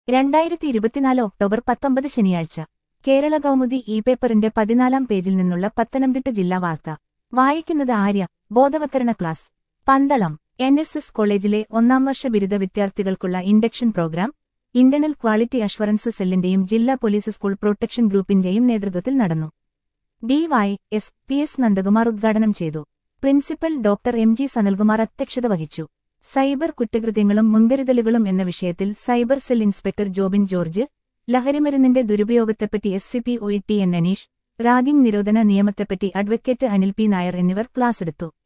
2024 October 19 ശനിയാഴ്ച കേരള കൗമുദി പേപ്പറിന്റെ 14-ാം പേജിൽ നിന്നുള്ള പത്തനംതിട്ട ജില്ലാ വാർത്ത വായിക്കുന്നത് ആര്യ. ബോധവത്കരണ ക്ലാസ് പന്തളം NSS കോളേജിലെ ഒന്നാം വർഷ ബിരുദ വിദ്യാർത്ഥികൾക്കുള്ള induction programme internal quality assurance സെല്ലിന്റെയും ജില്ലാ പോലീസ് സ്കൂൾ പ്രൊട്ടക്ഷൻ ഗ്രൂപ്പിന്റെയും നേതൃത്വത്തിൽ നടന്നു. DY.S.P.S. നന്ദകുമാർ ഉദ്ഘാടനം ചെയ്തു. പ്രിൻസിപ്പൽ ഡോക്ടർ MG സനൽകുമാർ അധ്യക്ഷത വഹിച്ചു. സൈബർ കുറ്റകൃത്യങ്ങളും മുൻകരുതലുകളും എന്ന വിഷയത്തിൽ cyber cell inspector Jobin George, ലഹരിമരുന്നിന്റെ ദുരുപയോഗത്തെപ്പറ്റി SCP OET N. Aneesh, ragging നിരോധന നിയമത്തെപ്പറ്റി അഡ്വക്കേറ്റ് അനിൽ P. നായർ എന്നിവർ ക്ലാസെടുത്തു.